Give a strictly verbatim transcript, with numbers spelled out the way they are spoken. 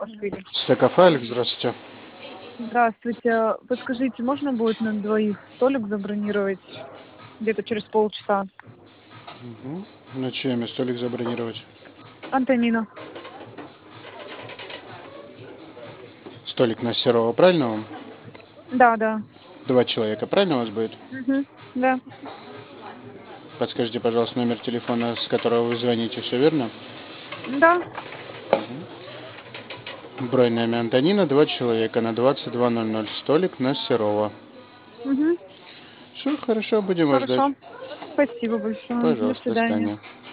Пошли. Стекофайлик, здравствуйте. Здравствуйте. Подскажите, можно будет на двоих столик забронировать где-то через полчаса? Угу. На чье имя столик забронировать? Антонина. Столик на Серова, правильно вам? Да, да. Два человека, правильно у вас будет? Угу. Да. Подскажите, пожалуйста, номер телефона, с которого вы звоните, все верно? Да. Бронь на имя Антонина, два человека на двадцать два ноль ноль. Столик на Серова. Угу. Все, хорошо, будем вас ждать. Хорошо. Спасибо большое. До Пожалуйста, до свидания. свидания.